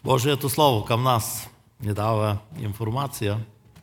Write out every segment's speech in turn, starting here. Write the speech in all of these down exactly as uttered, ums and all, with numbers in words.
Божието Слово към нас ни дава информация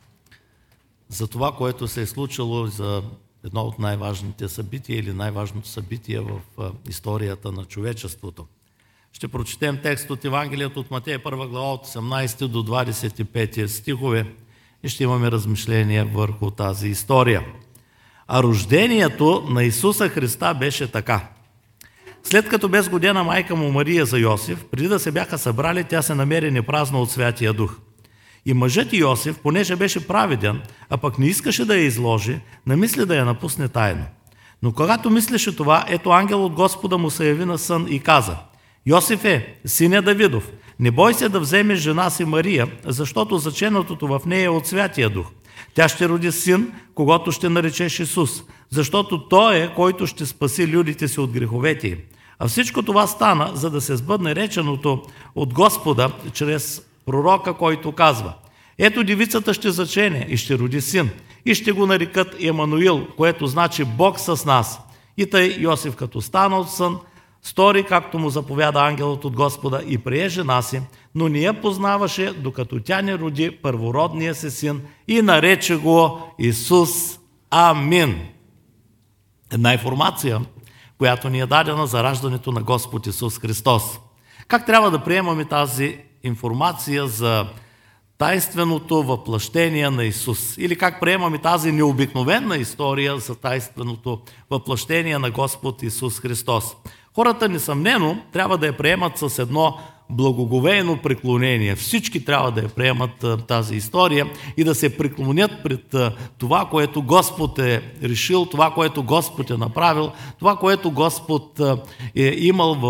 за това, което се е случило, за едно от най-важните събития или най-важното събитие в историята на човечеството. Ще прочетем текст от Евангелието от Матея, първа глава, от осемнадесети до двадесет и пети стихове и ще имаме размишления върху тази история. А рождението на Исуса Христа беше така. След като бе сгодена майка му Мария за Йосиф, преди да се бяха събрали, тя се намери непразна от Святия Дух. И мъжът Йосиф, понеже беше праведен, а пък не искаше да я изложи, намисли да я напусне тайно. Но когато мислеше това, ето ангел от Господа му се яви на сън и каза: Йосифе, сине Давидов, не бой се да вземеш жена си Мария, защото заченатото в нея е от Святия Дух. Тя ще роди син, когото ще наречеш Исус, защото той е, който ще спаси людите си от греховете им. А всичко това стана, за да се сбъдне реченото от Господа чрез пророка, който казва: ето девицата ще зачене и ще роди син, и ще го нарекат Емануил, което значи Бог с нас. И тъй Йосиф, като стана от сън, стори, както му заповяда ангелът от Господа, и прие жена си, но не я познаваше, докато тя не роди първородния си син и нарече го Исус. Амин. Една информация, която ни е дадена за раждането на Господ Исус Христос. Как трябва да приемаме тази информация за тайнственото въплъщение на Исус? Или как приемаме тази необикновена история за тайнственото въплъщение на Господ Исус Христос? Хората, несъмнено, трябва да я приемат с едно благоговейно преклонение. Всички трябва да я приемат тази история и да се преклонят пред това, което Господ е решил, това, което Господ е направил, това, което Господ е имал в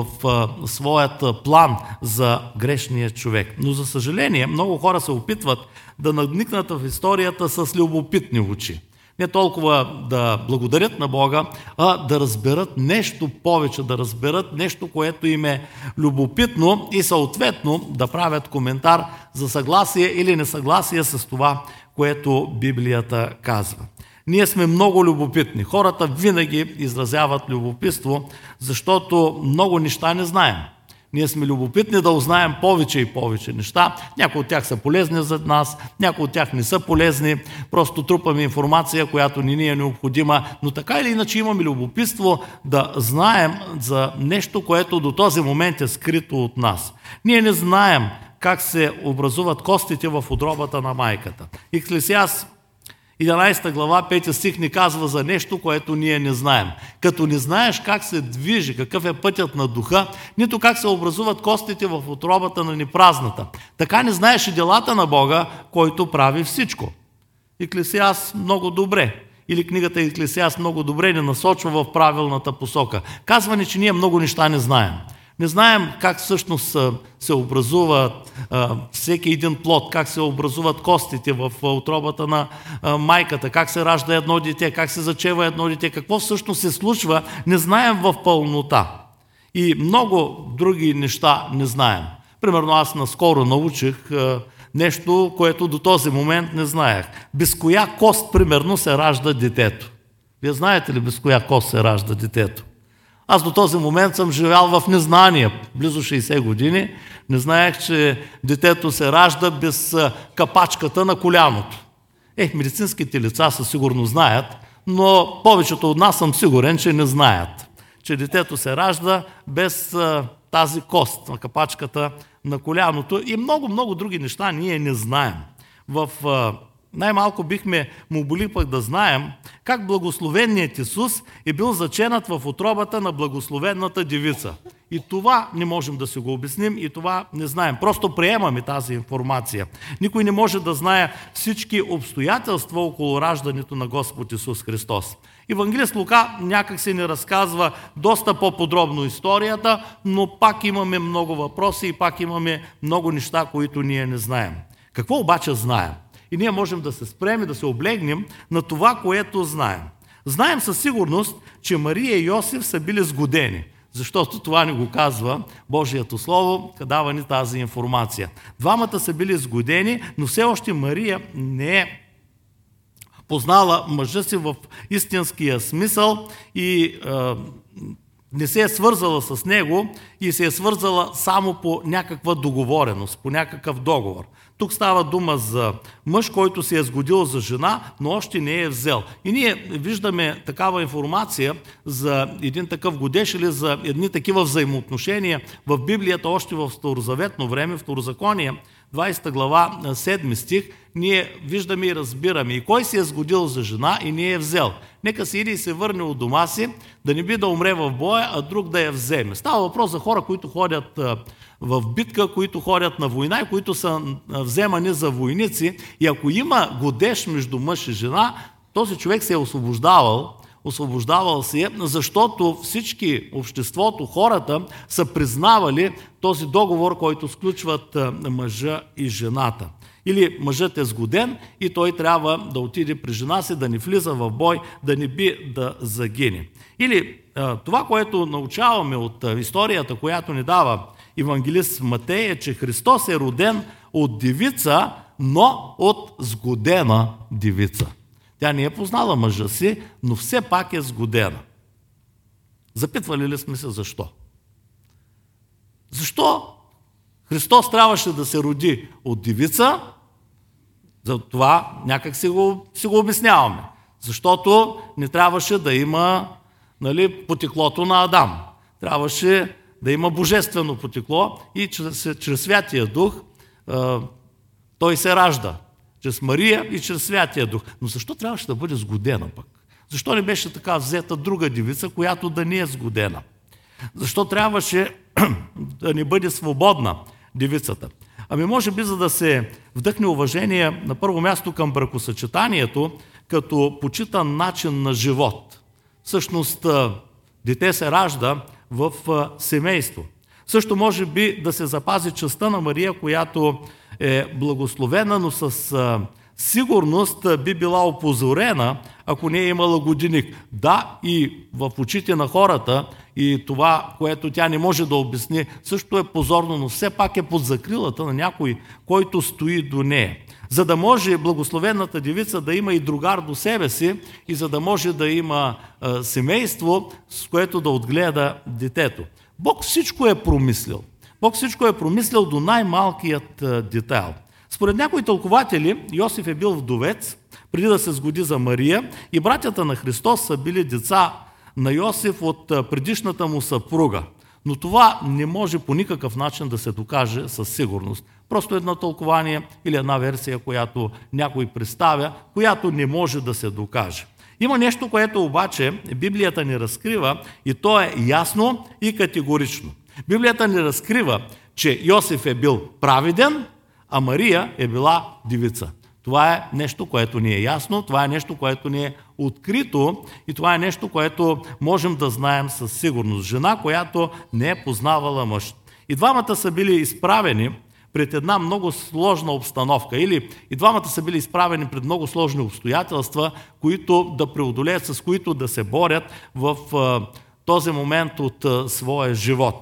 своят план за грешния човек. Но, за съжаление, много хора се опитват да надникнат в историята с любопитни очи. Не толкова да благодарят на Бога, а да разберат нещо повече, да разберат нещо, което им е любопитно и съответно да правят коментар за съгласие или несъгласие с това, което Библията казва. Ние сме много любопитни. Хората винаги изразяват любопитство, защото много неща не знаем. Ние сме любопитни да узнаем повече и повече неща. Някои от тях са полезни за нас, някои от тях не са полезни. Просто трупаме информация, която не ни е необходима. Но така или иначе имаме любопитство да знаем за нещо, което до този момент е скрито от нас. Ние не знаем как се образуват костите в утробата на майката. Екклесиаст единадесета глава, пети стих ни казва за нещо, което ние не знаем. Като не знаеш как се движи, какъв е пътят на духа, нито как се образуват костите в утробата на непразната. Така не знаеш и делата на Бога, който прави всичко. Екклесиаст много добре, или книгата Екклесиаст много добре ни насочва в правилната посока. Казва ни, че ние много неща не знаем. Не знаем как всъщност се образува а, всеки един плод, как се образуват костите в утробата на а, майката, как се ражда едно дете, как се зачева едно дете, какво всъщност се случва, не знаем в пълнота. И много други неща не знаем. Примерно аз наскоро научих а, нещо, което до този момент не знаех. Без коя кост, примерно, се ражда детето? Вие знаете ли без коя кост се ражда детето? Аз до този момент съм живял в незнание, близо шейсет години. Не знаех, че детето се ражда без капачката на коляното. Ех, медицинските лица със сигурно знаят, но повечето от нас съм сигурен, че не знаят, че детето се ражда без тази кост на капачката на коляното и много-много други неща ние не знаем. В най-малко бихме могли пък да знаем как благословеният Исус е бил заченат в утробата на благословената девица. И това не можем да си го обясним и това не знаем. Просто приемаме тази информация. Никой не може да знае всички обстоятелства около раждането на Господ Исус Христос. Евангелист Лука някак се ни разказва доста по-подробно историята, но пак имаме много въпроси и пак имаме много неща, които ние не знаем. Какво обаче знаем? И ние можем да се спрем и да се облегнем на това, което знаем. Знаем със сигурност, че Мария и Йосиф са били сгодени, защото това ни го казва Божието Слово, дава ни тази информация. Двамата са били сгодени, но все още Мария не е познала мъжа си в истинския смисъл и е, не се е свързала с него и се е свързала само по някаква договореност, по някакъв договор. Тук става дума за мъж, който се е сгодил за жена, но още не е взел. И ние виждаме такава информация за един такъв годеж или за едни такива взаимоотношения в Библията, още в Старозаветно време, в Второзаконие, двадесета глава, седми стих, ние виждаме и разбираме. И кой се е сгодил за жена и не е взел? Нека се иде и се върне от дома си, да не би да умре в боя, а друг да я вземе. Става въпрос за хора, които ходят в битка, които ходят на война и които са вземани за войници. И ако има годеж между мъж и жена, този човек се е освобождавал, освобождавал се е, защото всички, обществото, хората са признавали този договор, който сключват мъжа и жената. Или мъжът е сгоден и той трябва да отиде при жена си, да не влиза в бой, да не би да загине. Или това, което научаваме от историята, която ни дава евангелист Матей, е, че Христос е роден от девица, но от сгодена девица. Тя не е познала мъжа си, но все пак е сгодена. Запитвали ли сме се защо? Защо Христос трябваше да се роди от девица? За това някак си го, си го обясняваме. Защото не трябваше да има, нали, потеклото на Адам. Трябваше да има божествено потекло и чрез, чрез Святия Дух а, той се ражда. Чрез Мария и чрез Святия Дух. Но защо трябваше да бъде сгодена пък? Защо не беше така взета друга девица, която да не е сгодена? Защо трябваше да не бъде свободна девицата? Ами може би за да се вдъхне уважение на първо място към бракосъчетанието, като почитан начин на живот. Всъщност дете се ражда в семейство. Също може би да се запази честта на Мария, която е благословена, но с сигурност би била опозорена, ако не е имала годиник. Да, и в очите на хората, и това, което тя не може да обясни, също е позорно, но все пак е под закрилата на някой, който стои до нея. За да може благословената девица да има и другар до себе си, и за да може да има а, семейство, с което да отгледа детето. Бог всичко е промислил. Бог всичко е промислил до най-малкият детайл. Според някои тълкователи, Йосиф е бил вдовец, преди да се сгоди за Мария, и братята на Христос са били деца на Йосиф от предишната му съпруга. Но това не може по никакъв начин да се докаже със сигурност. Просто едно тълкование или една версия, която някой представя, която не може да се докаже. Има нещо, което обаче Библията ни разкрива, и то е ясно и категорично. Библията ни разкрива, че Йосиф е бил праведен, а Мария е била девица. Това е нещо, което ни е ясно, това е нещо, което ни е открито и това е нещо, което можем да знаем със сигурност. Жена, която не е познавала мъж. И двамата са били изправени пред една много сложна обстановка, или и двамата са били изправени пред много сложни обстоятелства, които да преодолеят, с които да се борят в а, този момент от а, своя живот.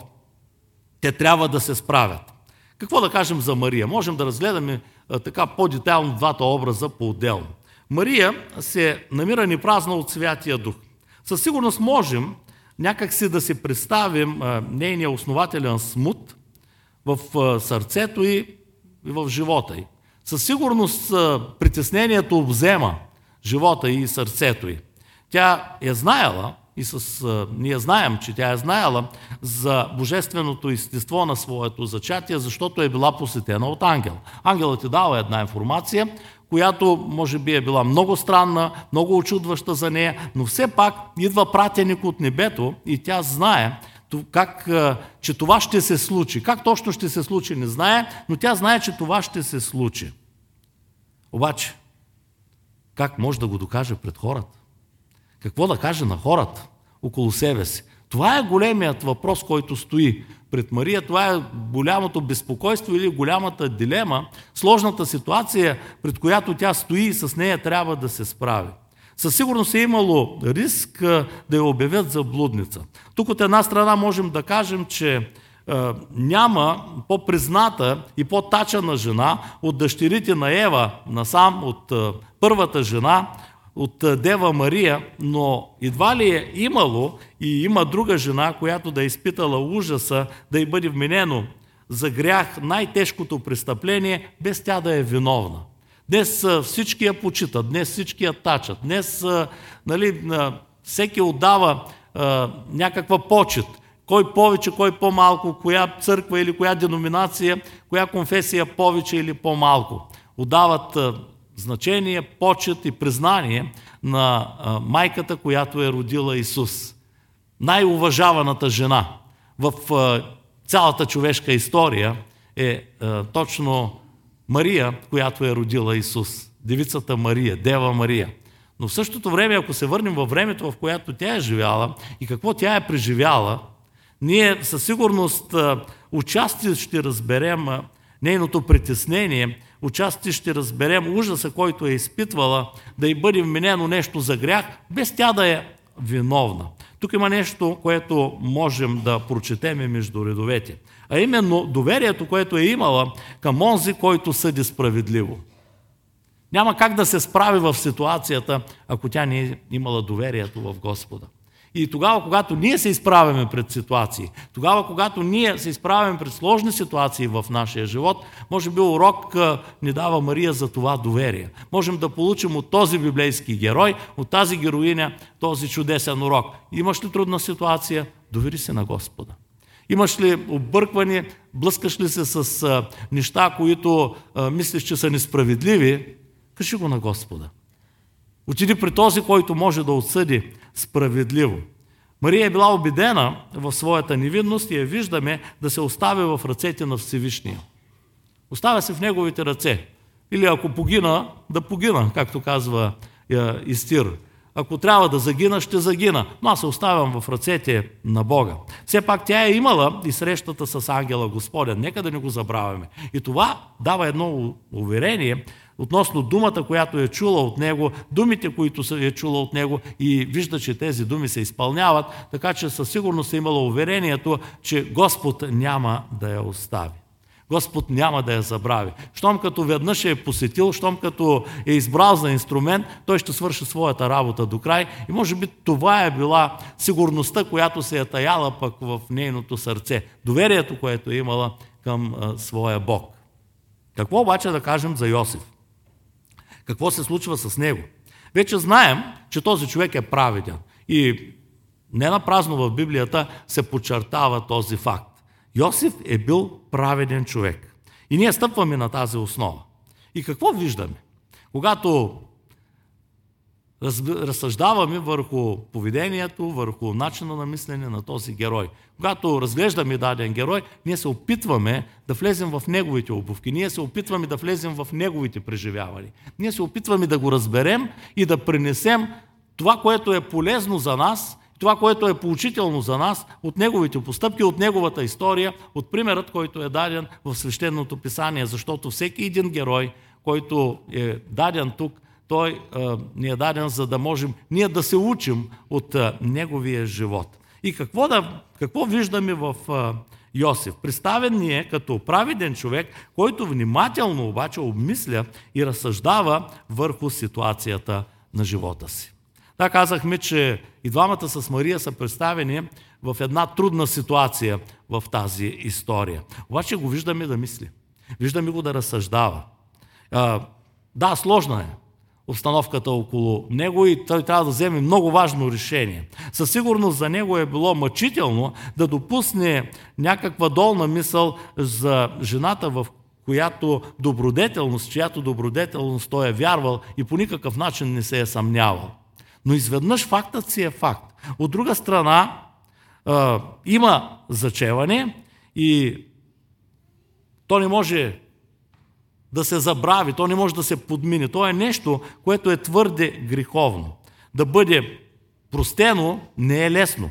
Те трябва да се справят. Какво да кажем за Мария? Можем да разгледаме а, така по-детайлно двата образа по-отделно. Мария се намира непразна от Святия Дух. Със сигурност можем някак си да си представим а, нейния основателен смут в а, сърцето й и в живота й. Със сигурност а, притеснението обзема живота й и сърцето й. Тя е знаела, и с, а, ние знаем, че тя е знаела за божественото естество на своето зачатие, защото е била посетена от ангел. Ангелът ти дава една информация, която може би е била много странна, много очудваща за нея, но все пак идва пратеник от небето и тя знае, как, че това ще се случи. Как точно ще се случи, не знае, но тя знае, че това ще се случи. Обаче, как може да го докаже пред хората? Какво да каже на хората около себе си? Това е големият въпрос, който стои пред Мария. Това е голямото безпокойство или голямата дилема, сложната ситуация, пред която тя стои и с нея трябва да се справи. Със сигурност е имало риск да я обявят за блудница. Тук от една страна можем да кажем, че е, няма по-призната и по-тачана жена от дъщерите на Ева, насам от е, първата жена, от Дева Мария, но едва ли е имало и има друга жена, която да е изпитала ужаса да й бъде вменено за грях най-тежкото престъпление, без тя да е виновна. Днес всички я почитат, днес всички я тачат, днес нали, всеки отдава а, някаква почет. Кой повече, кой по-малко, коя църква или коя деноминация, коя конфесия повече или по-малко. Отдават а, значение, почет и признание на а, майката, която е родила Исус. Най-уважаваната жена в а, цялата човешка история е а, точно Мария, която е родила Исус. Девицата Мария, Дева Мария. Но в същото време, ако се върнем във времето, в което тя е живяла и какво тя е преживяла, ние със сигурност отчасти ще разберем нейното притеснение, отчасти ще разберем ужаса, който е изпитвала, да й бъде вменено нещо за грях, без тя да е виновна. Тук има нещо, което можем да прочетем между редовете. А именно доверието, което е имала към онзи, който съди справедливо. Няма как да се справи в ситуацията, ако тя не е имала доверието в Господа. И тогава, когато ние се изправяме пред ситуации, тогава, когато ние се изправяме пред сложни ситуации в нашия живот, може би урок ни дава Мария за това доверие. Можем да получим от този библейски герой, от тази героиня, този чудесен урок. Имаш ли трудна ситуация? Довери се на Господа. Имаш ли объркване? Блъскаш ли се с а, неща, които а, мислиш, че са несправедливи? Кажи го на Господа. Отиди при този, който може да отсъди справедливо. Мария е била убедена в своята невинност и я виждаме да се остави в ръцете на Всевишния. Оставя се в неговите ръце. Или ако погина, да погина, както казва Истир. Ако трябва да загина, ще загина, но аз се оставям в ръцете на Бога. Все пак тя е имала и срещата с ангела Господен. Нека да не го забравяме. И това дава едно уверение относно думата, която е чула от него, думите, които е чула от него и вижда, че тези думи се изпълняват, така че със сигурност е имала уверението, че Господ няма да я остави. Господ няма да я забрави. Щом като веднъж е посетил, щом като е избрал за инструмент, той ще свърши своята работа до край и може би това е била сигурността, която се е таяла пък в нейното сърце. Доверието, което е имала към а, своя Бог. Какво обаче да кажем за Йосиф? Какво се случва с него? Вече знаем, че този човек е праведен. И не напразно в Библията се подчертава този факт. Йосиф е бил праведен човек. И ние стъпваме на тази основа. И какво виждаме? Когато разсъждаваме върху поведението, върху начина на мислене на този герой. Когато разглеждаме даден герой, ние се опитваме да влезем в неговите обувки, ние се опитваме да влезем в неговите преживявания. Ние се опитваме да го разберем и да пренесем това, което е полезно за нас, това, което е поучително за нас, от неговите постъпки, от неговата история, от примерът, който е даден в Свещеното писание, защото всеки един герой, който е даден тук, той а, ни е даден, за да можем ние да се учим от а, неговия живот. И какво, да, какво виждаме в а, Йосиф? Представен ни е като праведен човек, който внимателно обаче обмисля и разсъждава върху ситуацията на живота си. Да, казахме, че и двамата с Мария са представени в една трудна ситуация в тази история. Обаче го виждаме да мисли. Виждаме го да разсъждава. А, да, сложна е обстановката около него и той трябва да вземе много важно решение. Със сигурност за него е било мъчително да допусне някаква долна мисъл за жената, в която добродетелност, чиято добродетелност той е вярвал и по никакъв начин не се е съмнявал. Но изведнъж фактът си е факт. От друга страна, а, има зачеване и то не може да се забрави, то не може да се подмине. То е нещо, което е твърде греховно. Да бъде простено не е лесно.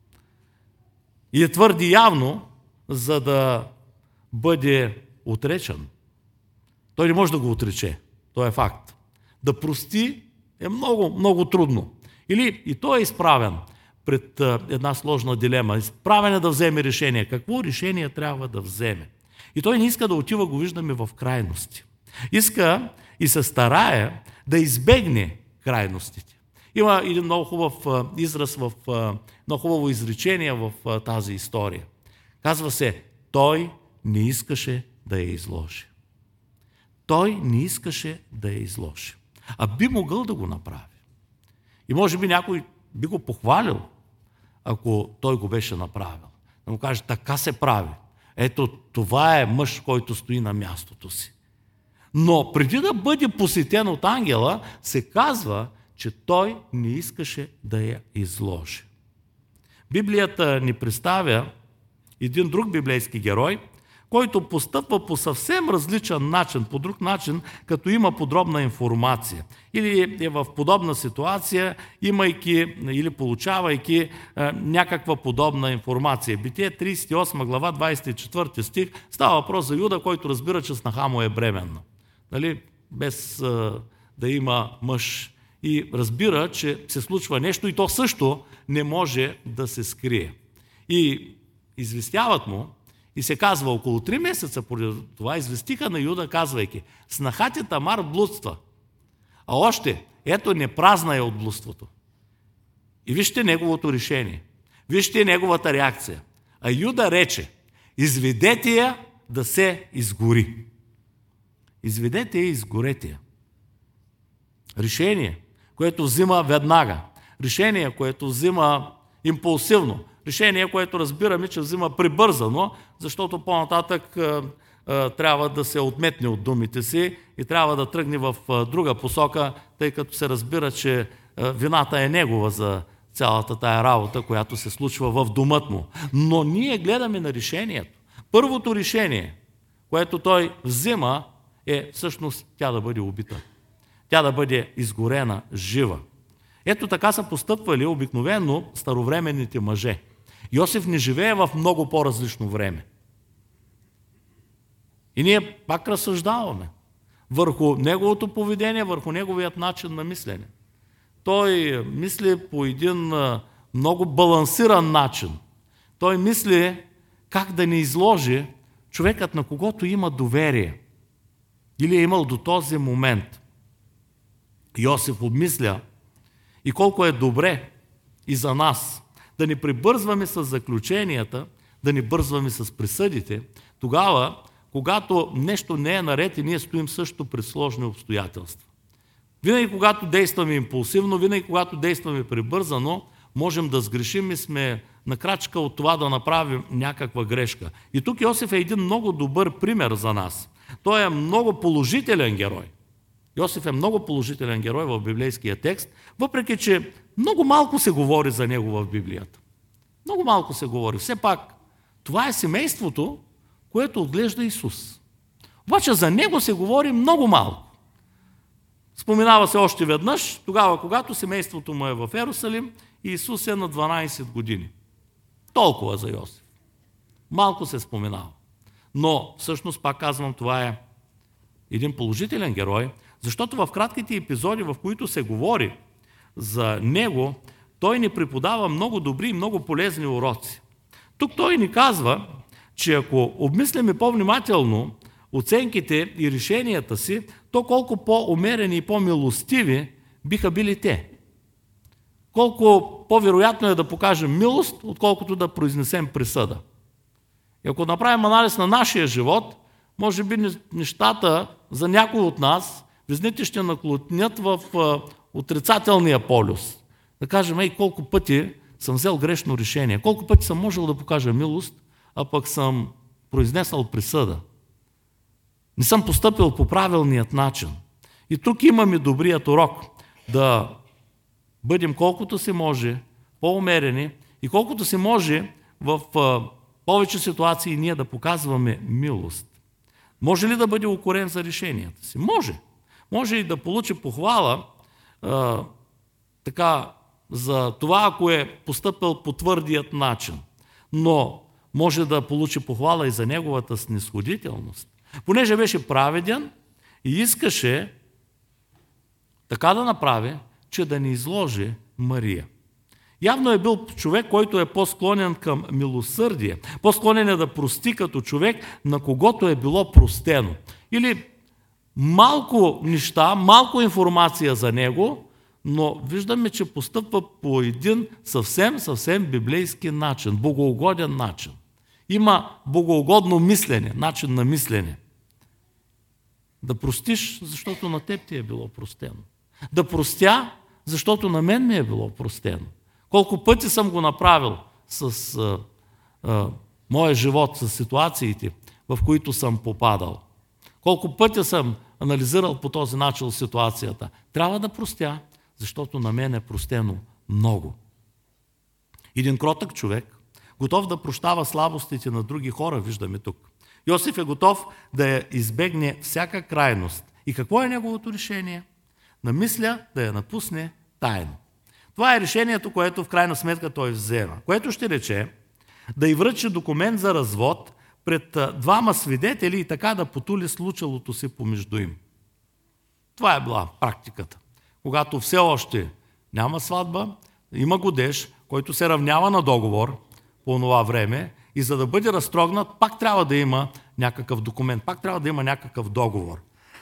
И е твърде явно, за да бъде отречен. Той не може да го отрече. То е факт. Да прости е много, много трудно. Или и той е изправен пред една сложна дилема. Изправен е да вземе решение. Какво решение трябва да вземе? И той не иска да отива, го виждаме в крайности. Иска и се старае да избегне крайностите. Има един много хубав а, израз, в, а, много хубаво изречение в а, тази история. Казва се, той не искаше да я изложи. Той не искаше да я изложи. А би могъл да го направи. И може би някой би го похвалил, ако той го беше направил. Да му каже, така се прави. Ето, това е мъж, който стои на мястото си. Но преди да бъде посетен от ангела, се казва, че той не искаше да я изложи. Библията ни представя един друг библейски герой, който постъпва по съвсем различен начин, по друг начин, като има подробна информация. Или е в подобна ситуация, имайки или получавайки е, някаква подобна информация. Битие тридесет и осма глава, двадесет и четвърти стих, става въпрос за Юда, който разбира, че снаха му е бременна. Нали? Без е, да има мъж. И разбира, че се случва нещо и то също не може да се скрие. И известяват му, и се казва, около три месеца поради това известиха на Юда, казвайки, снахът ти Тамар блудства, а още, ето не празна е от блудството. И вижте неговото решение, вижте неговата реакция. А Юда рече, изведете я да се изгори. Изведете я и изгорете я. Решение, което взима веднага. Решение, което взима импулсивно. Решение, което разбираме, че взима прибързано, защото по-нататък е, е, трябва да се отметне от думите си и трябва да тръгне в е, друга посока, тъй като се разбира, че е, вината е негова за цялата тая работа, която се случва в домът му. Но ние гледаме на решението. Първото решение, което той взима, е всъщност тя да бъде убита. Тя да бъде изгорена жива. Ето така са постъпвали обикновено старовременните мъже. Йосиф не живее в много по-различно време. И ние пак разсъждаваме върху неговото поведение, върху неговият начин на мислене. Той мисли по един много балансиран начин. Той мисли как да не изложи човекът, на когото има доверие. Или е имал до този момент. Йосиф обмисля и колко е добре и за нас да не прибързваме с заключенията, да не бързваме с присъдите, тогава, когато нещо не е наред и ние стоим също пред сложни обстоятелства. Винаги, когато действаме импулсивно, винаги, когато действаме прибързано, можем да сгрешим и сме на крачка от това да направим някаква грешка. И тук Йосиф е един много добър пример за нас. Той е много положителен герой. Йосиф е много положителен герой в библейския текст, въпреки че много малко се говори за него в Библията. Много малко се говори. Все пак, това е семейството, което отглежда Исус. Обаче за него се говори много малко. Споменава се още веднъж, тогава, когато семейството му е в Йерусалим и Исус е на дванадесет години. Толкова за Йосиф. Малко се споменава. Но, всъщност, пак казвам, това е един положителен герой, защото в кратките епизоди, в които се говори за него, той ни преподава много добри и много полезни уроци. Тук той ни казва, че ако обмисляме по-внимателно оценките и решенията си, то колко по-умерени и по-милостиви биха били те. Колко по-вероятно е да покажем милост, отколкото да произнесем присъда. И ако направим анализ на нашия живот, може би нещата за някой от нас, везните ще наклонят в отрицателния полюс. Да кажем, ей, колко пъти съм взел грешно решение, колко пъти съм можел да покажа милост, а пък съм произнесъл присъда. Не съм постъпил по правилният начин. И тук имаме добрият урок да бъдем колкото се може по-умерени и колкото се може в повече ситуации ние да показваме милост. Може ли да бъде укорен за решенията си? Може. Може и да получи похвала а, така, за това, ако е постъпил по твърдият начин. Но може да получи похвала и за неговата снисходителност. Понеже беше праведен и искаше така да направи, че да не изложи Мария. Явно е бил човек, който е по-склонен към милосърдие, по-склонен е да прости като човек, на когото е било простено. Или малко неща, малко информация за него, но виждаме, че постъпва по един съвсем, съвсем библейски начин, богоугоден начин. Има богоугодно мислене, начин на мислене. Да простиш, защото на теб ти е било простено. Да простя, защото на мен ми е било простено. Колко пъти съм го направил с а, а, моя живот, с ситуациите, в които съм попадал. Колко пъти съм анализирал по този начин ситуацията. Трябва да простя, защото на мен е простено много. Един кротък човек, готов да прощава слабостите на други хора, виждаме тук. Йосиф е готов да я избегне всяка крайност. И какво е неговото решение? Намисля да я напусне тайно. Това е решението, което в крайна сметка той взема. Което ще рече да й връчи документ за развод пред двама свидетели и така да потули случилото се помежду им. Това е била практиката. Когато все още няма сватба, има годеж, който се равнява на договор по това време и за да бъде разтрогнат, пак трябва да има някакъв документ, пак трябва да има някакъв договор.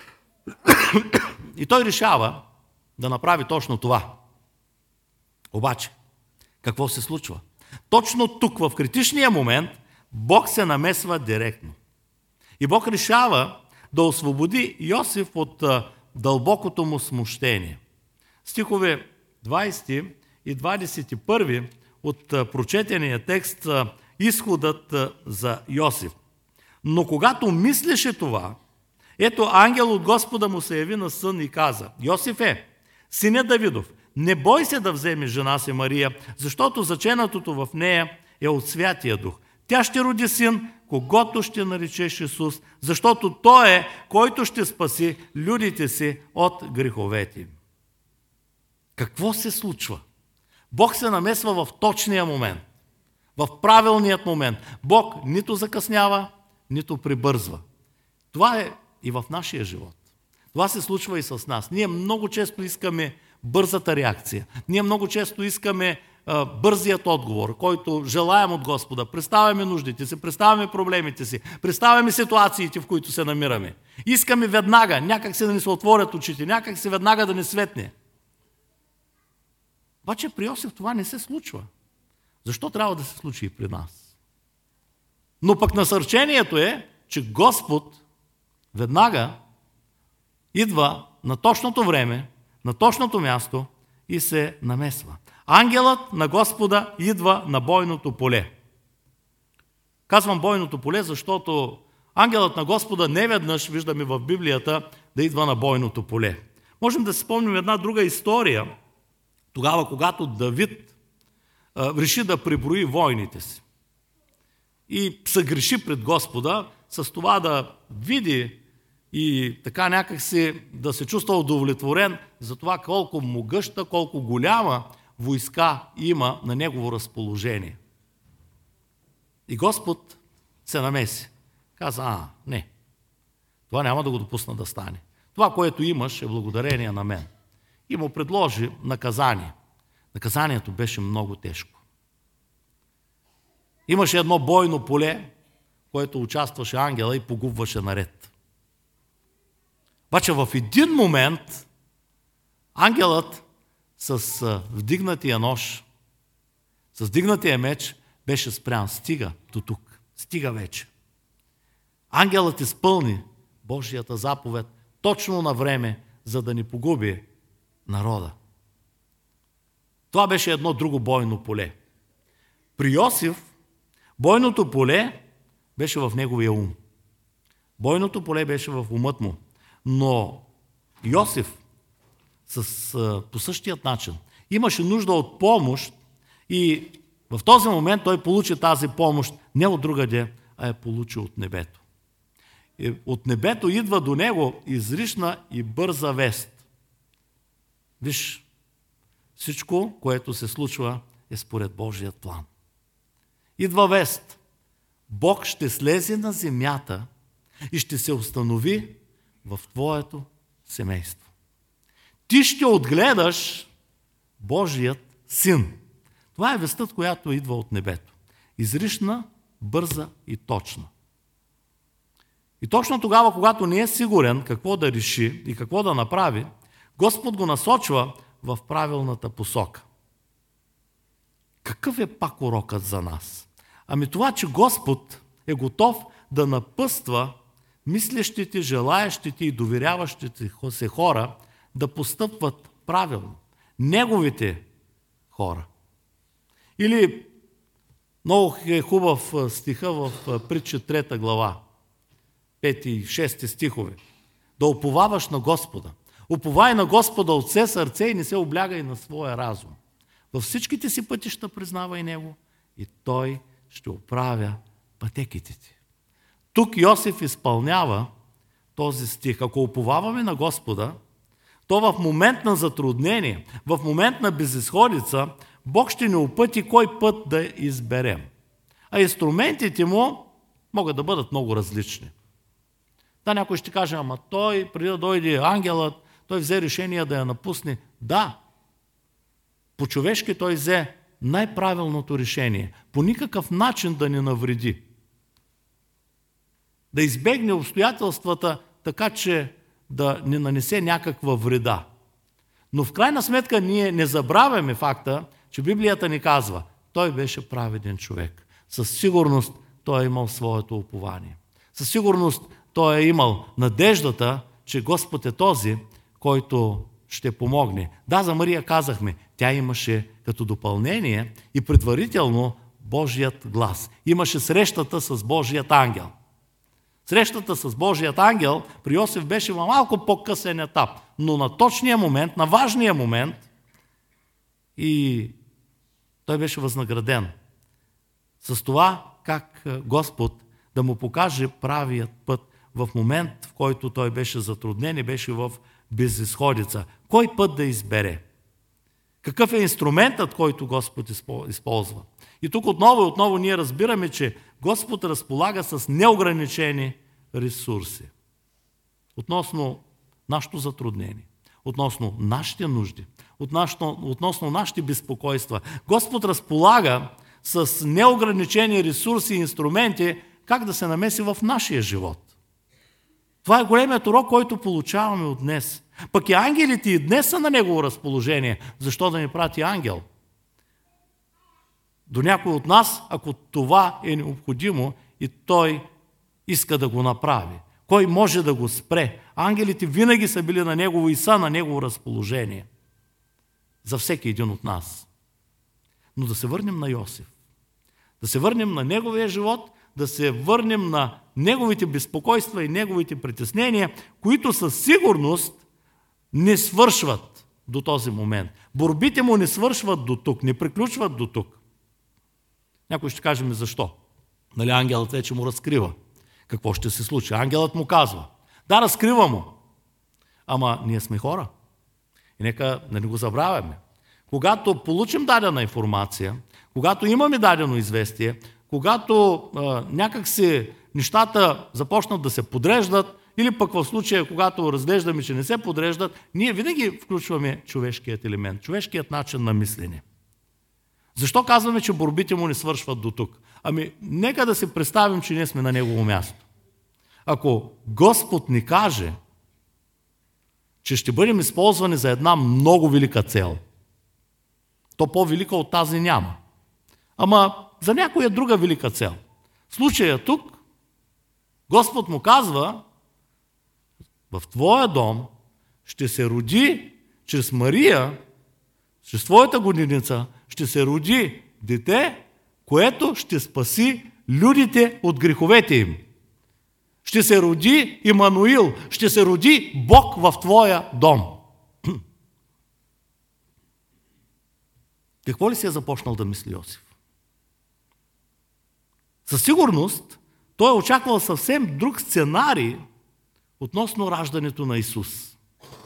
И той решава да направи точно това. Обаче, какво се случва? Точно тук, в критичния момент, Бог се намесва директно. И Бог решава да освободи Йосиф от а, дълбокото му смущение. Стихове двайсети и двадесет и първи от а, прочетения текст а, изходът а, за Йосиф. Но когато мислеше това, ето ангел от Господа му се яви на сън и каза: Йосифе, сине Давидов, не бой се да вземеш жена си Мария, защото заченатото в нея е от Святия Дух. Тя ще роди син, когото ще наречеш Исус, защото Той е, който ще спаси людите си от греховете им. Какво се случва? Бог се намесва в точния момент, в правилният момент. Бог нито закъснява, нито прибързва. Това е и в нашия живот. Това се случва и с нас. Ние много често искаме бързата реакция. Ние много често искаме а, бързият отговор, който желаем от Господа. Представяме нуждите си, представяме проблемите си, представяме ситуациите, в които се намираме. Искаме веднага, някак се да ни се отворят очите, някак се веднага да ни светне. Обаче при Йосиф това не се случва. Защо трябва да се случи и при нас? Но пък насърчението е, че Господ веднага идва на точното време, на точното място и се намесва. Ангелът на Господа идва на бойното поле. Казвам бойното поле, защото ангелът на Господа неведнъж виждаме в Библията да идва на бойното поле. Можем да си спомним една друга история, тогава когато Давид а, реши да преброи войните си. И съгреши пред Господа с това да види и така някак си да се чувства удовлетворен за това колко могъща, колко голяма войска има на негово разположение. И Господ се намеси. Каза: а, не, това няма да го допусна да стане. Това, което имаш, е благодарение на мен. И му предложи наказание. Наказанието беше много тежко. Имаше едно бойно поле, в което участваше ангела и погубваше наред. Обаче в един момент ангелът с вдигнатия нож, с вдигнатия меч беше спрян. Стига до тук. Стига вече. Ангелът изпълни Божията заповед точно на време, за да ни погуби народа. Това беше едно друго бойно поле. При Йосиф бойното поле беше в неговия ум. Бойното поле беше в умът му. Но Йосиф с, а, по същият начин имаше нужда от помощ и в този момент той получи тази помощ не от другаде, а я получи от небето. И от небето идва до него изрична и бърза вест. Виж, всичко, което се случва, е според Божият план. Идва вест. Бог ще слезе на земята и ще се установи в твоето семейство. Ти ще отгледаш Божият син. Това е вестът, която идва от небето. Изрична, бърза и точна. И точно тогава, когато не е сигурен какво да реши и какво да направи, Господ го насочва в правилната посока. Какъв е пак урокът за нас? Ами това, че Господ е готов да напъства мислещите, желаящите и доверяващите се хора да постъпват правилно. Неговите хора. Или много е хубав стиха в Притча трета глава, пети и шести стихове. Да уповаваш на Господа. Уповай на Господа от все сърце и не се облягай на своя разум. Във всичките си пътища признавай Него и Той ще оправя пътеките ти. Тук Йосиф изпълнява този стих. Ако уповаваме на Господа, то в момент на затруднение, в момент на безизходица, Бог ще ни опъти кой път да изберем. А инструментите му могат да бъдат много различни. Да, някой ще каже, ама той, преди да дойде ангелът, той взе решение да я напусне. Да, по-човешки той взе най-правилното решение. По никакъв начин да не навреди. Да избегне обстоятелствата, така че да не нанесе някаква вреда. Но в крайна сметка ние не забравяме факта, че Библията ни казва, той беше праведен човек. Със сигурност той е имал своето упование. Със сигурност той е имал надеждата, че Господ е този, който ще помогне. Да, за Мария казахме, тя имаше като допълнение и предварително Божият глас. Имаше срещата с Божият ангел. Срещата с Божият ангел при Йосиф беше в малко по-късен етап, но на точния момент, на важния момент и той беше възнаграден. С това как Господ да му покаже правият път в момент, в който той беше затруднен и беше в безизходица. Кой път да избере? Какъв е инструментът, който Господ използва? И тук отново и отново ние разбираме, че Господ разполага с неограничени ресурси. Относно нашето затруднение, относно нашите нужди, относно, относно нашите безпокойства. Господ разполага с неограничени ресурси и инструменти, как да се намеси в нашия живот. Това е големият урок, който получаваме от днес. Пък и ангелите и днес са на негово разположение. Защо да ни прати ангел? До някой от нас, ако това е необходимо и той иска да го направи. Кой може да го спре? Ангелите винаги са били на негово и са на негово разположение. За всеки един от нас. Но да се върнем на Йосиф. Да се върнем на неговия живот, да се върнем на неговите безпокойства и неговите притеснения, които със сигурност не свършват до този момент. Борбите му не свършват до тук, не приключват до тук. Някой ще каже ми защо. Нали ангелът вече му разкрива. Какво ще се случи? Ангелът му казва. Да, разкрива му. Ама ние сме хора. И нека да не го забравяме. Когато получим дадена информация, когато имаме дадено известие, когато а, някакси нещата започнат да се подреждат, или пък в случая, когато разглеждаме, че не се подреждат, ние винаги включваме човешкият елемент, човешкият начин на мислене. Защо казваме, че борбите му не свършват до тук? Ами, нека да си представим, че ние сме на негово място. Ако Господ ни каже, че ще бъдем използвани за една много велика цел, то по-велика от тази няма. Ама за някоя друга велика цел. В случая тук, Господ му казва, в твоя дом ще се роди чрез Мария, чрез твоята годиница, ще се роди дете, което ще спаси людите от греховете им. Ще се роди Имануил, ще се роди Бог в твоя дом. Какво ли си е започнал да мисли Йосиф? Със сигурност той е очаквал съвсем друг сценарий относно раждането на Исус.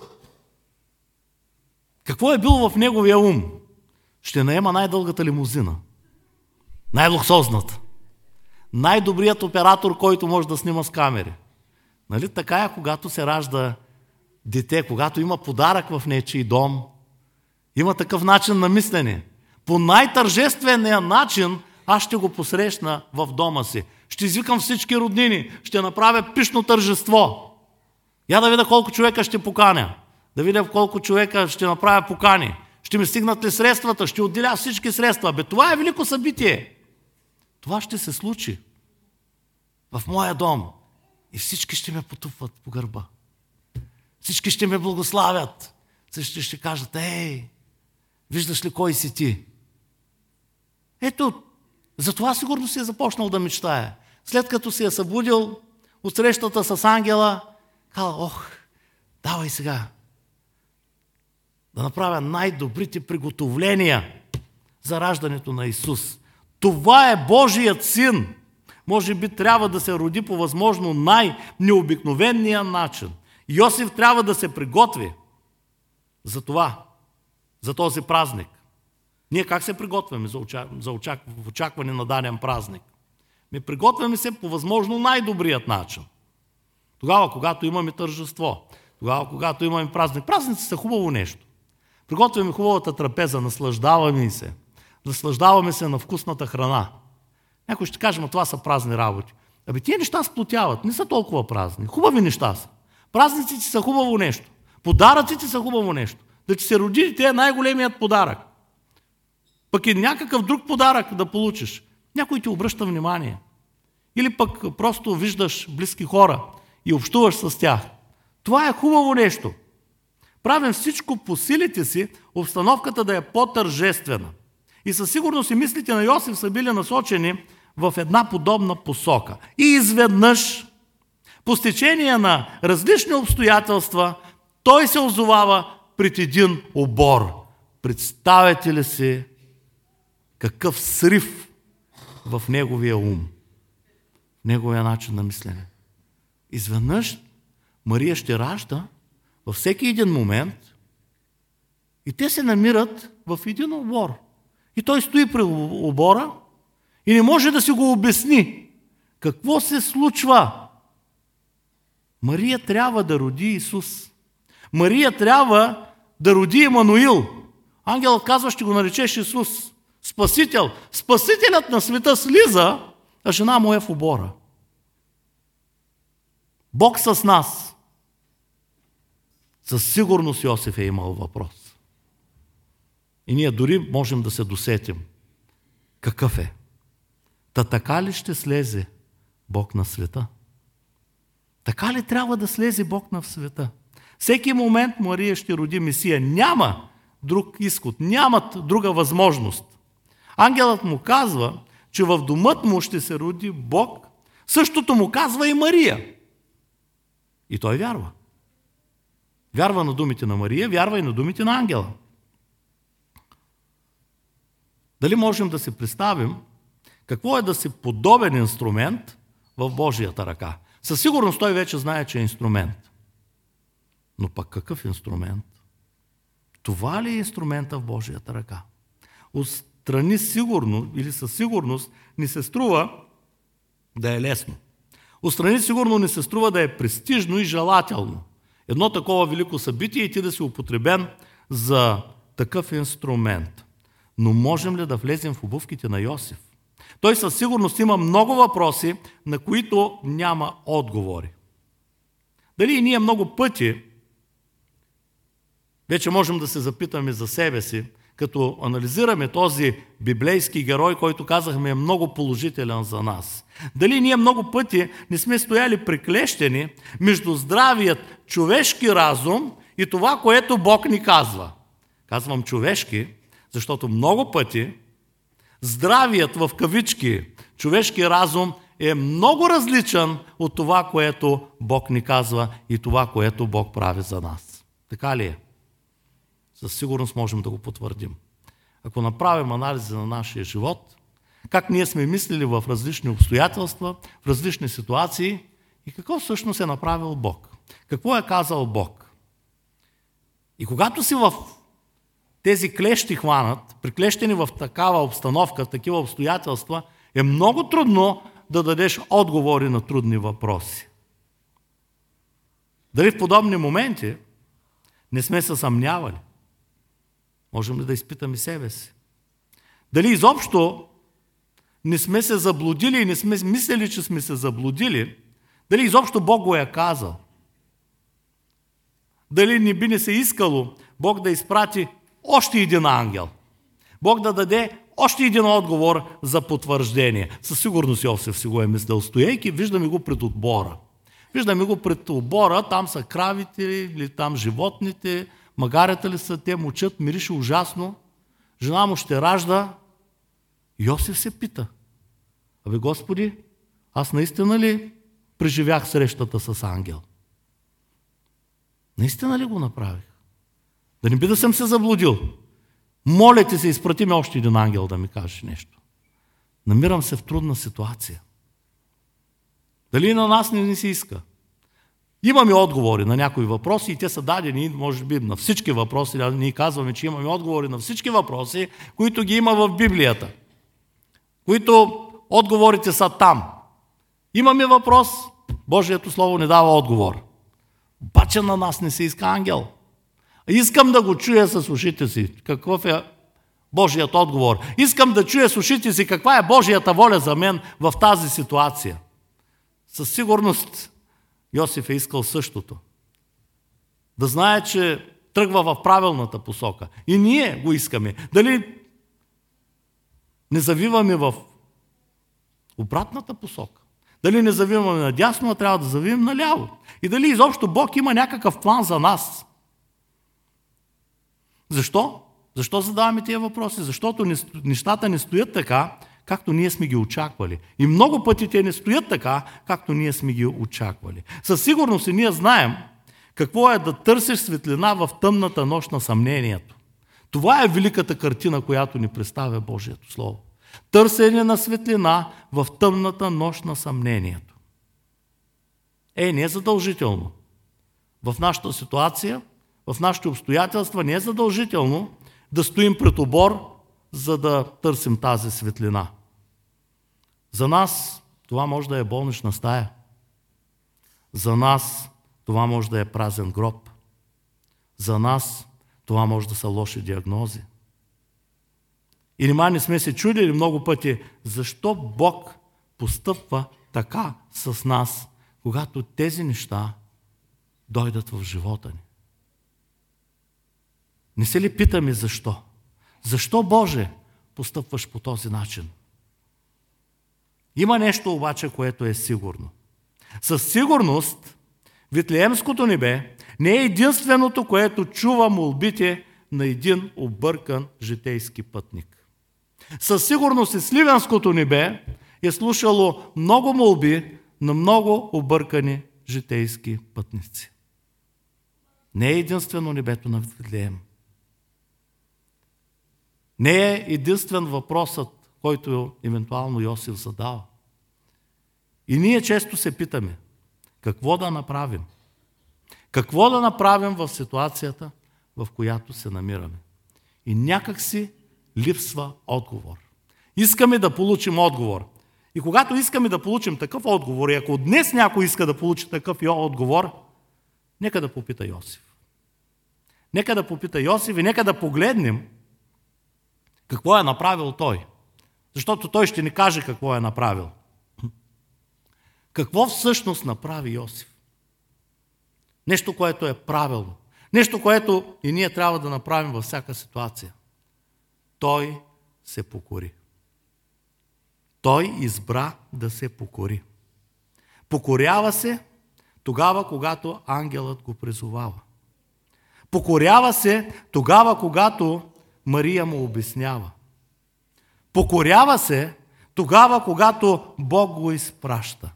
Какво е било в неговия ум? Ще наема най-дългата лимузина, най-луксозната, най-добрият оператор, който може да снима с камери. Нали така е, когато се ражда дете, когато има подарък в нечий дом, има такъв начин на мислене. По най-тържествения начин аз ще го посрещна в дома си. Ще извикам всички роднини, ще направя пишно тържество. Я да видя колко човека ще поканя. Да видя колко човека ще направя покани. Ще ми стигнат ли средствата? Ще отделя всички средства. Бе, това е велико събитие. Това ще се случи в моя дом. И всички ще ме потупват по гърба. Всички ще ме благославят. Всички ще кажат: ей, виждаш ли кой си ти? Ето, за това сигурно си е започнал да мечтае. След като си е събудил от срещата с ангела, казал: ох, давай сега да направя най-добрите приготовления за раждането на Исус. Това е Божият син. Може би трябва да се роди по възможно най-необикновения начин. Йосиф трябва да се приготви за това, за този празник. Ние как се приготвяме за, очак... за очак... в очакване на даден празник? Ми приготвяме се по възможно най-добрият начин. Тогава, когато имаме тържество, тогава, когато имаме празник. Празници са хубаво нещо. Приготвяме хубавата трапеза, наслаждаваме се. Наслаждаваме се на вкусната храна. Някой ще каже: ма това са празни работи. Абе, тия неща сплотяват, не са толкова празни. Хубави неща са. Празниците са хубаво нещо. Подаръците са хубаво нещо. Да ти се роди, те е най-големият подарък. Пък и някакъв друг подарък да получиш. Някой ти обръща внимание. Или пък просто виждаш близки хора и общуваш с тях. Това е хубаво нещо. Правим всичко по силите си, обстановката да е по-тържествена. И със сигурност и мислите на Йосиф са били насочени в една подобна посока. И изведнъж, по стечение на различни обстоятелства, той се озовава пред един обор. Представете ли си какъв срив в неговия ум, в неговия начин на мислене? Изведнъж Мария ще ражда във всеки един момент и те се намират в един обор. И той стои при обора и не може да си го обясни. Какво се случва? Мария трябва да роди Исус. Мария трябва да роди Емануил. Ангелът казва: ще го наречеш Исус. Спасител. Спасителят на света слиза, а жена му е в обора. Бог с нас. Със сигурност Йосиф е имал въпрос. И ние дори можем да се досетим. Какъв е? Та така ли ще слезе Бог на света? Така ли трябва да слезе Бог на света? Всеки момент Мария ще роди Месия. Няма друг изход, нямат друга възможност. Ангелът му казва, че в домът му ще се роди Бог. Същото му казва и Мария. И той вярва. Вярва на думите на Мария, вярва и на думите на ангела. Дали можем да си представим какво е да си подобен инструмент в Божията ръка? Със сигурност той вече знае, че е инструмент. Но пък какъв инструмент? Това ли е инструмента в Божията ръка? Отстрани сигурно или със сигурност ни се струва да е лесно. Отстрани сигурно ни се струва да е престижно и желателно. Едно такова велико събитие и ти да си употребен за такъв инструмент. Но можем ли да влезем в обувките на Йосиф? Той със сигурност има много въпроси, на които няма отговори. Дали и ние много пъти вече можем да се запитаме за себе си, като анализираме този библейски герой, който казахме е много положителен за нас. Дали ние много пъти не сме стояли приклещени между здравият човешки разум и това, което Бог ни казва. Казвам човешки, защото много пъти здравият в кавички човешки разум е много различен от това, което Бог ни казва и това, което Бог прави за нас. Така ли е? Със сигурност можем да го потвърдим. Ако направим анализи на нашия живот, как ние сме мислили в различни обстоятелства, в различни ситуации и какво всъщност е направил Бог. Какво е казал Бог. И когато си в тези клещи хванат, приклещени в такава обстановка, в такива обстоятелства, е много трудно да дадеш отговори на трудни въпроси. Дали в подобни моменти не сме се съмнявали? Можем ли да изпитаме себе си? Дали изобщо не сме се заблудили и не сме мислили, че сме се заблудили? Дали изобщо Бог го е казал? дали не би не се искало Бог да изпрати още един ангел. Бог да даде още един отговор за потвърждение. Със сигурност Йосиф си го е мислил. Стоейки, виждаме го пред отбора. Виждаме го пред отбора, там са кравите или там животните, магарята ли са, те мучат, мирише ужасно. Жена му ще ражда. Йосиф се пита: абе Господи, аз наистина ли преживях срещата с ангел? Наистина ли го направих? Да не би да съм се заблудил? Моля ти се, изпрати ме още един ангел да ми каже нещо. Намирам се в трудна ситуация. Дали на нас не ни се иска? Имаме отговори на някои въпроси и те са дадени, може би, на всички въпроси. Ние казваме, че имаме отговори на всички въпроси, които ги има в Библията. Които отговорите са там. Имаме въпрос, Божието Слово не дава отговор. Обаче на нас не се иска ангел. Искам да го чуя с ушите си. Какъв е Божият отговор? Искам да чуя с ушите си каква е Божията воля за мен в тази ситуация. Със сигурност Йосиф е искал същото. Да знае, че тръгва в правилната посока. И ние го искаме. Дали не завиваме в обратната посока? Дали не завиваме надясно, а трябва да завиваме наляво? И дали изобщо Бог има някакъв план за нас? Защо? Защо задаваме тия въпроси? Защото нещата не стоят така, както ние сме ги очаквали. И много пъти те не стоят така, както ние сме ги очаквали. Със сигурност и ние знаем какво е да търсиш светлина в тъмната нощ на съмнението. Това е великата картина, която ни представя Божието Слово. Търсене на светлина в тъмната нощ на съмнението. Е, не е задължително. В нашата ситуация, в нашите обстоятелства не е задължително да стоим пред обор, за да търсим тази светлина. За нас това може да е болнична стая. За нас това може да е празен гроб. За нас това може да са лоши диагнози. И нима не сме се чудили много пъти, защо Бог постъпва така с нас, когато тези неща дойдат в живота ни. Не се ли питаме защо? Защо, Боже, постъпваш по този начин? Има нещо обаче, което е сигурно. Със сигурност Витлеемското небе не е единственото, което чува молбите на един объркан житейски пътник. Със сигурност и Сливенското небе е слушало много молби на много объркани житейски пътници. Не е единствено небето на Витлеем. Не е единствен въпросът, който евентуално Йосиф задава. И ние често се питаме, какво да направим? Какво да направим в ситуацията, в която се намираме? И някак си липсва отговор. Искаме да получим отговор. И когато искаме да получим такъв отговор, и ако днес някой иска да получи такъв отговор, нека да попита Йосиф. Нека да попита Йосиф и нека да погледнем какво е направил той. Защото той ще ни каже какво е направил. Какво всъщност направи Йосиф? Нещо, което е правилно. Нещо, което и ние трябва да направим във всяка ситуация. Той се покори. Той избра да се покори. Покорява се тогава, когато ангелът го призовава. Покорява се тогава, когато Мария му обяснява. Покорява се тогава, когато Бог го изпраща.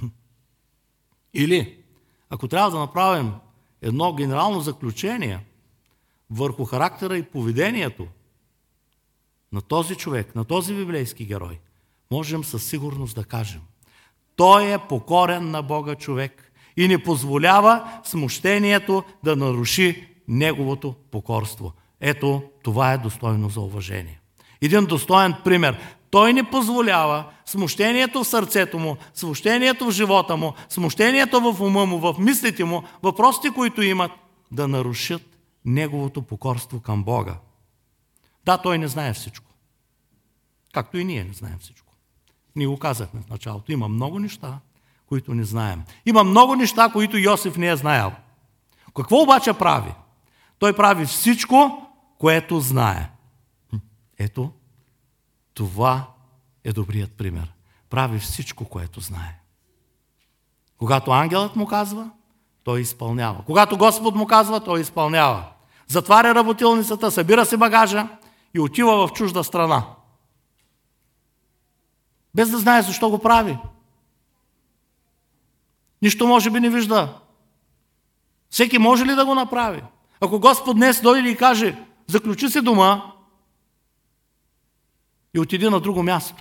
Или, ако трябва да направим едно генерално заключение върху характера и поведението на този човек, на този библейски герой, можем със сигурност да кажем: той е покорен на Бога човек и не позволява смущението да наруши неговото покорство. Ето, това е достойно за уважение. Един достоен пример. Той не позволява смущението в сърцето му, смущението в живота му, смущението в ума му, в мислите му, въпросите, които имат, да нарушат неговото покорство към Бога. Да, той не знае всичко. Както и ние не знаем всичко. Ние го казахме в началото. Има много неща, които не знаем. Има много неща, които Йосиф не е знаел. Какво обаче прави? Той прави всичко, което знае. Ето, това е добрият пример. Прави всичко, което знае. Когато ангелът му казва, той изпълнява. Когато Господ му казва, той изпълнява. Затваря работилницата, събира си багажа и отива в чужда страна. Без да знае защо го прави. Нищо може би не вижда. Всеки може ли да го направи? Ако Господ днес дойде и каже, заключи си дома и отиди на друго място,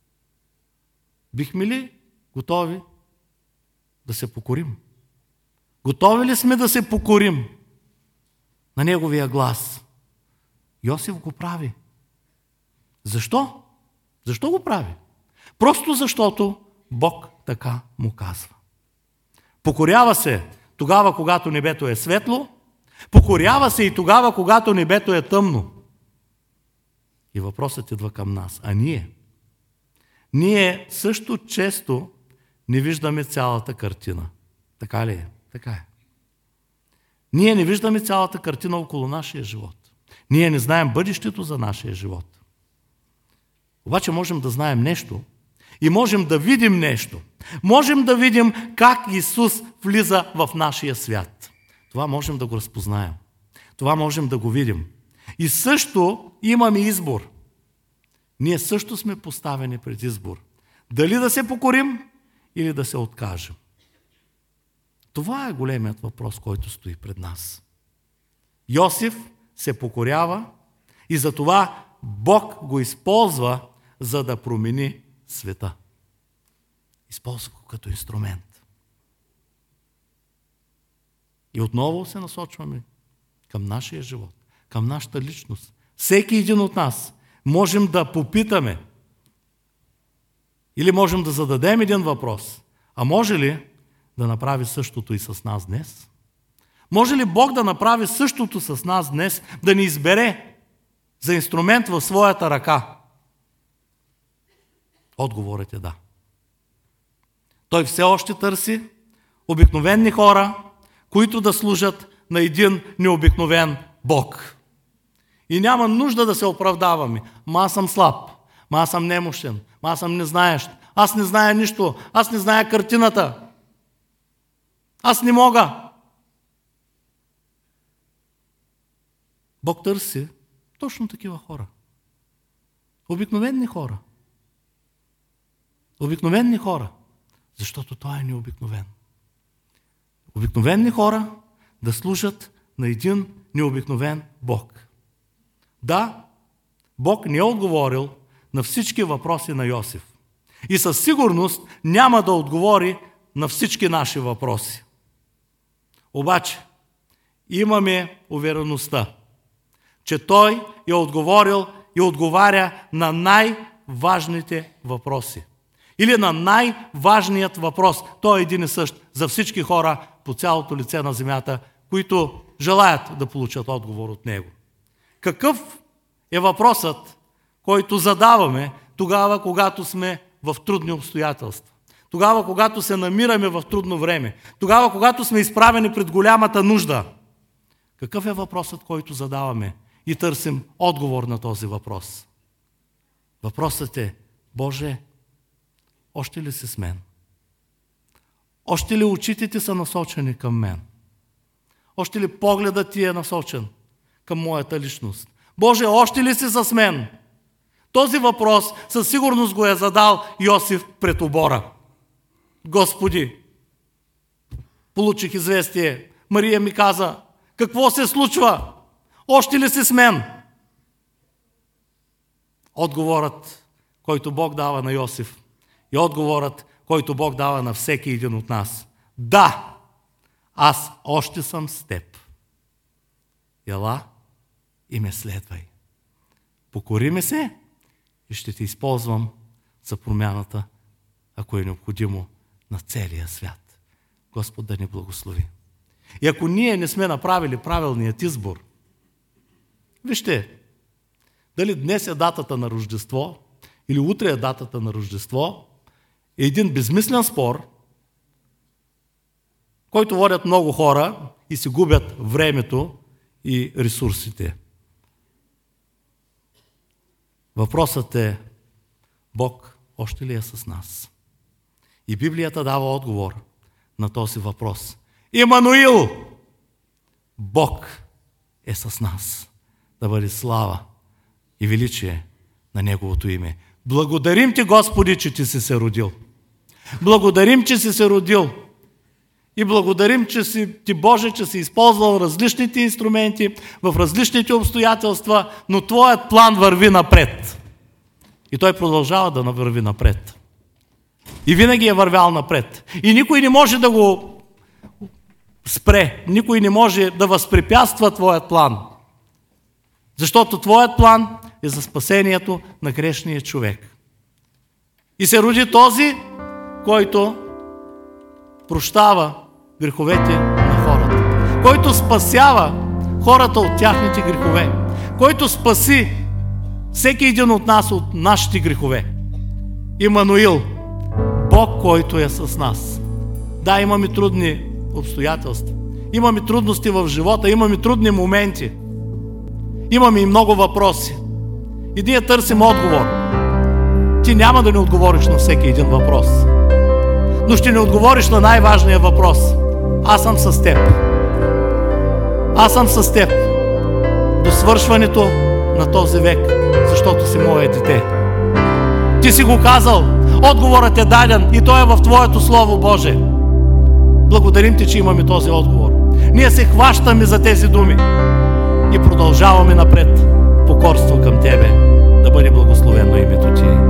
бихме ли готови да се покорим? Готови ли сме да се покорим на Неговия глас? Йосиф го прави. Защо? Защо го прави? Просто защото Бог така му казва. Покорява се тогава, когато небето е светло, покорява се и тогава, когато небето е тъмно. И въпросът идва към нас. А ние? Ние също често не виждаме цялата картина. Така ли е? Така е. Ние не виждаме цялата картина около нашия живот. Ние не знаем бъдещето за нашия живот. Обаче можем да знаем нещо и можем да видим нещо. Можем да видим как Исус влиза в нашия свят. Това можем да го разпознаем. Това можем да го видим. И също имаме избор. Ние също сме поставени пред избор. Дали да се покорим или да се откажем. Това е големият въпрос, който стои пред нас. Йосиф се покорява и затова Бог го използва, за да промени света. Използва го като инструмент. И отново се насочваме към нашия живот, към нашата личност. Всеки един от нас можем да попитаме или можем да зададем един въпрос. А може ли да направи същото и с нас днес? Може ли Бог да направи същото с нас днес, да ни избере за инструмент в своята ръка? Отговорът е да. Той все още търси обикновени хора, които да служат на един необикновен Бог. И няма нужда да се оправдаваме. Ма аз съм слаб, ма аз съм немощен, ма аз съм незнаещ, аз не зная нищо, аз не зная картината. Аз не мога. Бог търси точно такива хора. Обикновени хора. Обикновени хора. Защото Той е необикновен. Обикновени хора да служат на един необикновен Бог. Да, Бог не е отговорил на всички въпроси на Йосиф. И със сигурност няма да отговори на всички наши въпроси. Обаче, имаме увереността, че Той е отговорил и отговаря на най-важните въпроси. Или на най-важният въпрос. Той е един и същ за всички хора по цялото лице на земята, които желаят да получат отговор от Него. Какъв е въпросът, който задаваме тогава, когато сме в трудни обстоятелства? Тогава, когато се намираме в трудно време? Тогава, когато сме изправени пред голямата нужда? Какъв е въпросът, който задаваме и търсим отговор на този въпрос? Въпросът е: Боже, още ли си с мен? Още ли очите ти са насочени към мен? Още ли погледът ти е насочен към моята личност? Боже, още ли си с мен? Този въпрос със сигурност го е задал Йосиф пред обора. Господи, получих известие. Мария ми каза: какво се случва? Още ли си с мен? Отговорът, който Бог дава на Йосиф, и отговорът, който Бог дава на всеки един от нас: да, аз още съм с теб. Ела и ме следвай. Покори ме се и ще те използвам за промяната, ако е необходимо, на целия свят. Господ да ни благослови. И ако ние не сме направили правилният избор, вижте, дали днес е датата на Рождество или утре е датата на Рождество, е един безмислен спор, който водят много хора и си губят времето и ресурсите. Въпросът е: Бог още ли е с нас? И Библията дава отговор на този въпрос. Имануил! Бог е с нас. Да бъде слава и величие на Неговото име. Благодарим Ти, Господи, че Ти си се родил. Благодарим, че си се родил. И благодарим, че си, Ти, Боже, че си използвал различните инструменти в различните обстоятелства, но Твоят план върви напред. И той продължава да върви напред. И винаги е вървял напред. И никой не може да го спре. Никой не може да възпрепятства Твоят план. Защото Твоят план е за спасението на грешния човек. И се роди този, който прощава греховете на хората. Който спасява хората от тяхните грехове. Който спаси всеки един от нас от нашите грехове. Имануил, Бог, който е с нас. Да, имаме трудни обстоятелства. Имаме трудности в живота, имаме трудни моменти. Имаме и много въпроси. И ние търсим отговор. Ти няма да ни отговориш на всеки един въпрос. Но ще ни отговориш на най-важния въпрос. Аз съм с теб. Аз съм с теб. До свършването на този век, защото си мое дете. Ти си го казал, отговорът е даден и той е в Твоето Слово Боже. Благодарим Ти, че имаме този отговор. Ние се хващаме за тези думи и продължаваме напред. Покорство към Тебе. Да бъде благословено името Ти.